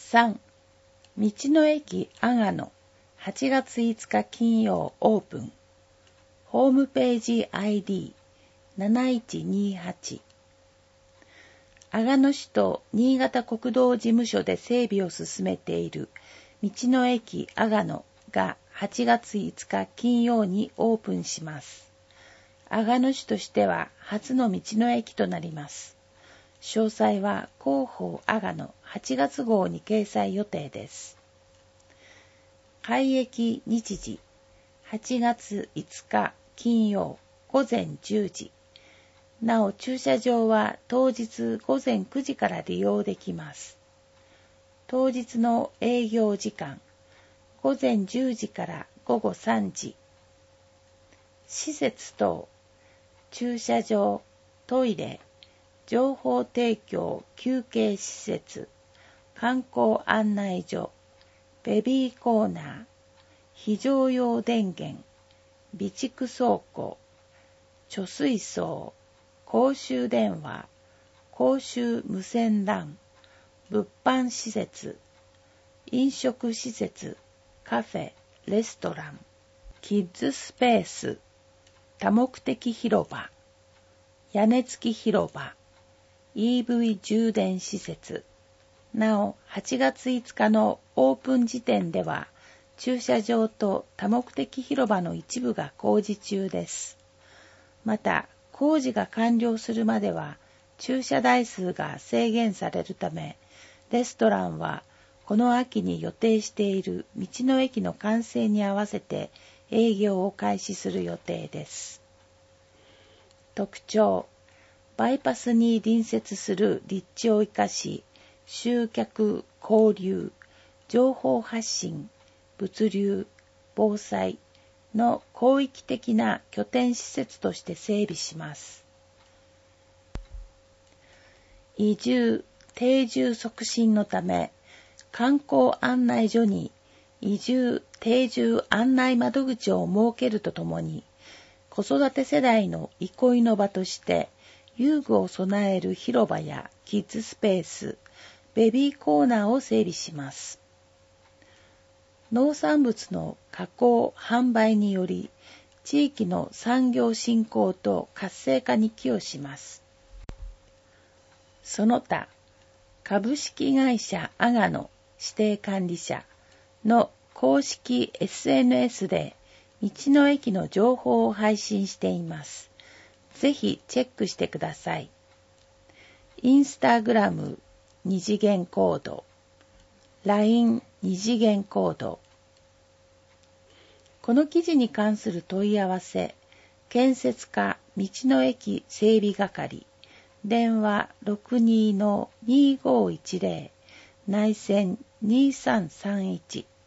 3. 道の駅阿賀野8月5日金曜オープン。ホームページ ID7128。阿賀野市と新潟国道事務所で整備を進めている道の駅阿賀野が8月5日金曜にオープンします。阿賀野市としては初の道の駅となります。詳細は広報阿賀野8月号に掲載予定です。開駅日時8月5日金曜午前10時。なお駐車場は当日午前9時から利用できます。当日の営業時間午前10時から午後3時。施設等駐車場、トイレ、情報提供休憩施設、観光案内所、ベビーコーナー、非常用電源、備蓄倉庫、貯水槽、公衆電話、公衆無線 LAN、物販施設、飲食施設、カフェ、レストラン、キッズスペース、多目的広場、屋根付き広場、EV 充電施設。なお、8月5日のオープン時点では、駐車場と多目的広場の一部が工事中です。また、工事が完了するまでは、駐車台数が制限されるため、レストランは、この秋に予定している道の駅の完成に合わせて営業を開始する予定です。特徴。バイパスに隣接する立地を生かし、集客、交流、情報発信、物流、防災の広域的な拠点施設として整備します。移住、定住促進のため、観光案内所に移住・定住案内窓口を設けるとともに、子育て世代の憩いの場として、遊具を備える広場やキッズスペース、ベビーコーナーを整備します。農産物の加工・販売により、地域の産業振興と活性化に寄与します。その他、株式会社阿賀野指定管理者の公式 SNS で道の駅の情報を配信しています。ぜひチェックしてください。インスタグラム2次元コード、LINE 2次元コード。この記事に関する問い合わせ、建設課道の駅整備係、電話 62-2510、内線2331